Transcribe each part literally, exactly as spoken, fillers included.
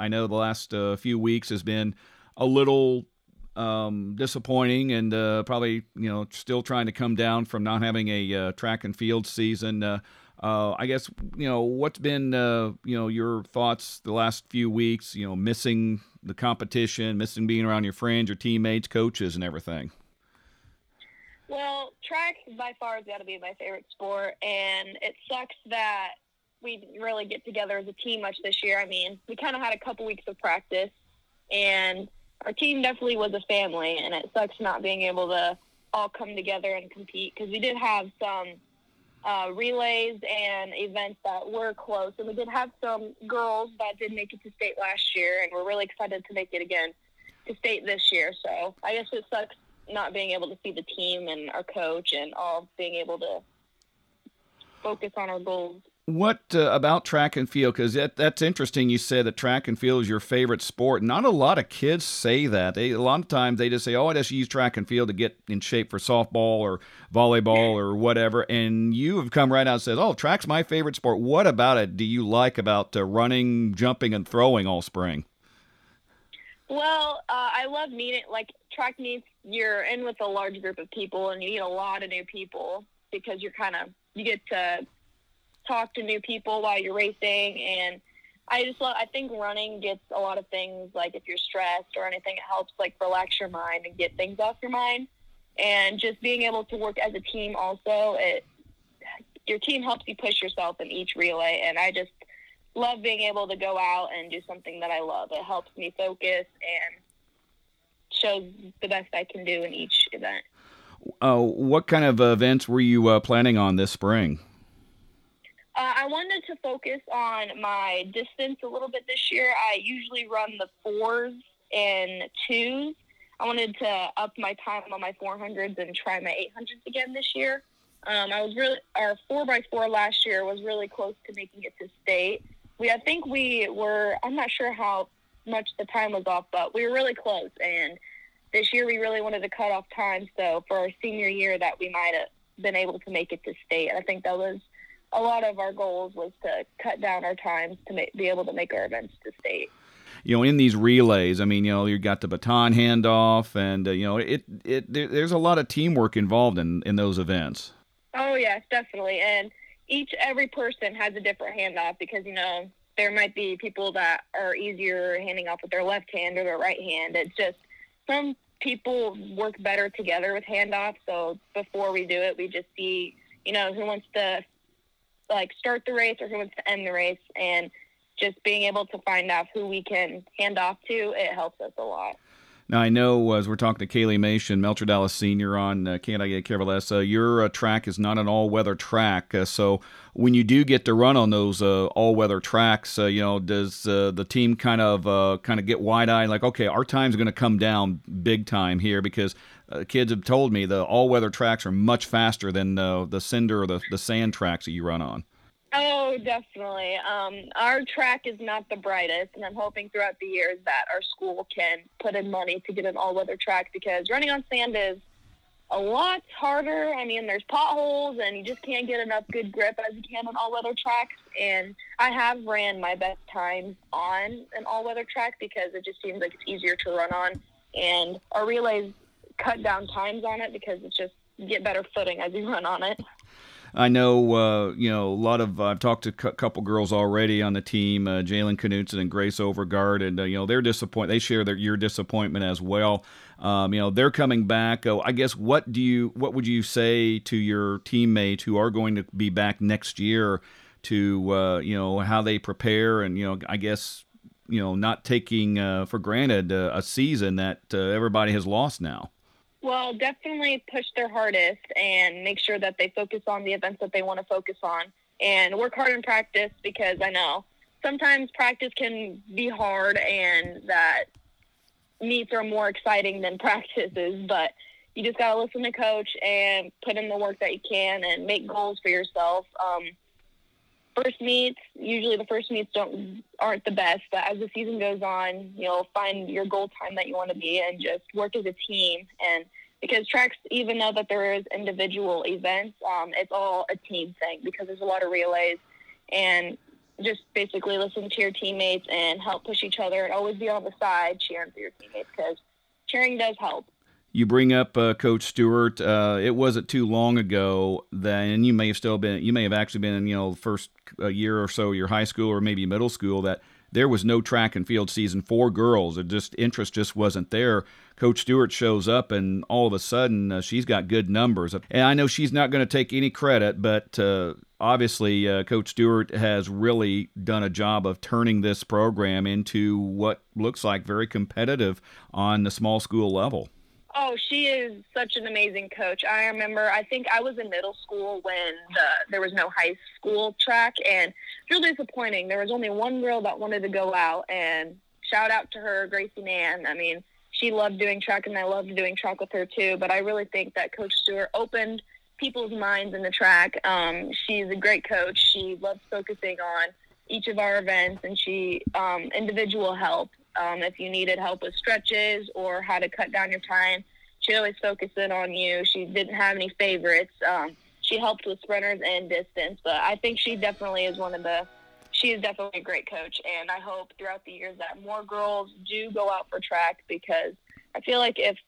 I know the last uh, few weeks has been a little um, disappointing, and uh, probably you know still trying to come down from not having a uh, track and field season. Uh, uh, I guess you know what's been uh, you know your thoughts the last few weeks. You know, missing the competition, missing being around your friends, your teammates, coaches, and everything. Well, track by far has got to be my favorite sport, and it sucks that we didn't really get together as a team much this year. I mean, we kind of had a couple weeks of practice, and our team definitely was a family, and it sucks not being able to all come together and compete because we did have some uh, relays and events that were close, and we did have some girls that did make it to state last year, and we're really excited to make it again to state this year. So I guess it sucks not being able to see the team and our coach and all being able to focus on our goals. What uh, about track and field? Because that, that's interesting. You said that track and field is your favorite sport. Not a lot of kids say that. They, a lot of times they just say, oh, I just use track and field to get in shape for softball or volleyball or whatever. And you have come right out and said, oh, track's my favorite sport. What about it do you like about uh, running, jumping, and throwing all spring? Well, uh, I love meeting, like track meets, you're in with a large group of people and you meet a lot of new people because you're kind of, you get to talk to new people while you're racing. And I just love, I think running gets a lot of things, like if you're stressed or anything, it helps like relax your mind and get things off your mind. And just being able to work as a team also, it, your team helps you push yourself in each relay. And I just love being able to go out and do something that I love. It helps me focus and shows the best I can do in each event. Uh, what kind of uh, events were you uh, planning on this spring? Uh, I wanted to focus on my distance a little bit this year. I usually run the fours and twos. I wanted to up my time on my four hundreds and try my eight hundreds again this year. Um, I was really, our four by four last year was really close to making it to state. We, I think we were, I'm not sure how much the time was off, but we were really close. And this year we really wanted to cut off time. So for our senior year that we might have been able to make it to state. And I think that was a lot of our goals was to cut down our times to make, be able to make our events to state. You know, in these relays, I mean, you know, you got the baton handoff and, uh, you know, it, it, there, there's a lot of teamwork involved in, in those events. Oh, yes, definitely. And each, every person has a different handoff because, you know, there might be people that are easier handing off with their left hand or their right hand. It's just some people work better together with handoffs. So before we do it, we just see, you know, who wants to, like, start the race or who wants to end the race. And just being able to find out who we can hand off to, it helps us a lot. Now, I know as we're talking to Kaylee Mation, Melcher Dallas Senior on uh, Can't I Get Care Less, uh, your uh, track is not an all-weather track. Uh, so when you do get to run on those uh, all-weather tracks, uh, you know, does uh, the team kind of uh, kind of get wide-eyed, like, okay, our time's going to come down big time here because uh, kids have told me the all-weather tracks are much faster than uh, the cinder or the, the sand tracks that you run on. Oh, definitely. Um, our track is not the brightest, and I'm hoping throughout the years that our school can put in money to get an all-weather track because running on sand is a lot harder. I mean, there's potholes, and you just can't get enough good grip as you can on all-weather tracks. And I have ran my best times on an all-weather track because it just seems like it's easier to run on. And our relays cut down times on it because it's just you get better footing as you run on it. I know, uh, you know, a lot of, uh, I've talked to a cu- couple girls already on the team, uh, Jalen Knutson and Grace Overgard, and, uh, you know, they're disappointed. They share their, your disappointment as well. Um, you know, they're coming back. Oh, I guess, what do you, what would you say to your teammates who are going to be back next year to, uh, you know, how they prepare and, you know, I guess, you know, not taking uh, for granted uh, a season that uh, everybody has lost now? Well, definitely push their hardest and make sure that they focus on the events that they want to focus on and work hard in practice because I know sometimes practice can be hard and that meets are more exciting than practices, but you just got to listen to coach and put in the work that you can and make goals for yourself. Um, first meets, usually the first meets don't aren't the best, but as the season goes on, you'll find your goal time that you want to be and just work as a team. And because tracks, even though that there is individual events, um, it's all a team thing because there's a lot of relays and just basically listen to your teammates and help push each other and always be on the side cheering for your teammates, because cheering does help. You bring up uh, Coach Stewart. Uh, it wasn't too long ago that, and you may have still been, you may have actually been in, you know, the first uh, year or so, your high school or maybe middle school, that there was no track and field season for girls. It just, interest just wasn't there. Coach Stewart shows up, and all of a sudden uh, she's got good numbers. And I know she's not going to take any credit, but uh, obviously uh, Coach Stewart has really done a job of turning this program into what looks like very competitive on the small school level. Oh, she is such an amazing coach. I remember, I think I was in middle school when the, there was no high school track, and it's really disappointing. There was only one girl that wanted to go out, and shout out to her, Gracie Mann. I mean, she loved doing track, and I loved doing track with her too, but I really think that Coach Stewart opened people's minds in the track. Um, she's a great coach. She loves focusing on each of our events, and she um, individual help. Um, if you needed help with stretches or how to cut down your time, she'd always focus in on you. She didn't have any favorites. Um, she helped with sprinters and distance, but I think she definitely is one of the, she is definitely a great coach. And I hope throughout the years that more girls do go out for track, because I feel like if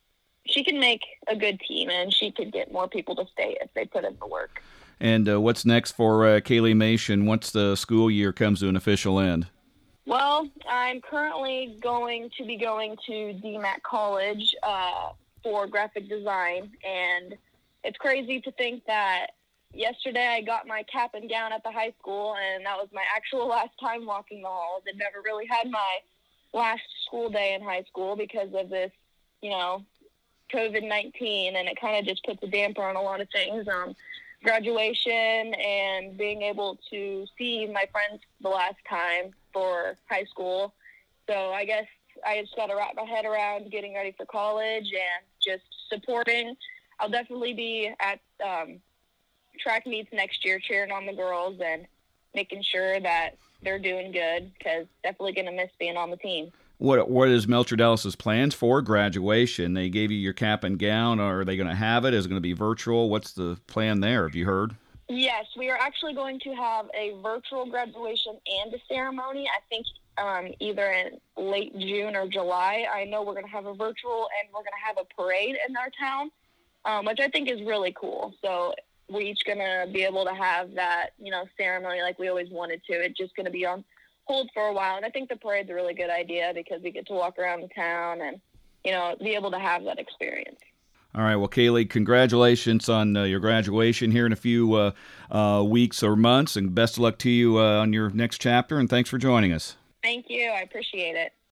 she can make a good team, and she could get more people to stay if they put in the work. And uh, what's next for uh, Kaylee Mation once the school year comes to an official end? Well, I'm currently going to be going to D M A C College uh, for graphic design, and it's crazy to think that yesterday I got my cap and gown at the high school, and that was my actual last time walking the halls. I never really had my last school day in high school because of this, you know, covid nineteen, and it kind of just puts a damper on a lot of things. Um, graduation and being able to see my friends the last time for high school. So I guess I just got to wrap my head around getting ready for college and just supporting. I'll definitely be at um, track meets next year cheering on the girls and making sure that they're doing good, because definitely going to miss being on the team. What what is Melcher Dallas's plans for graduation? They gave you your cap and gown. Are they going to have it? Is it going to be virtual? What's the plan there? Have you heard? Yes, we are actually going to have a virtual graduation and a ceremony. I think um, either in late June or July. I know we're going to have a virtual, and we're going to have a parade in our town, um, which I think is really cool. So we're each going to be able to have that, you know, ceremony like we always wanted to. It's just going to be on hold for a while, and I think the parade's a really good idea because we get to walk around the town and, you know, be able to have that experience. All right, well, Kaylee, congratulations on uh, your graduation here in a few uh, uh, weeks or months, and best of luck to you uh, on your next chapter, and thanks for joining us. Thank you. I appreciate it.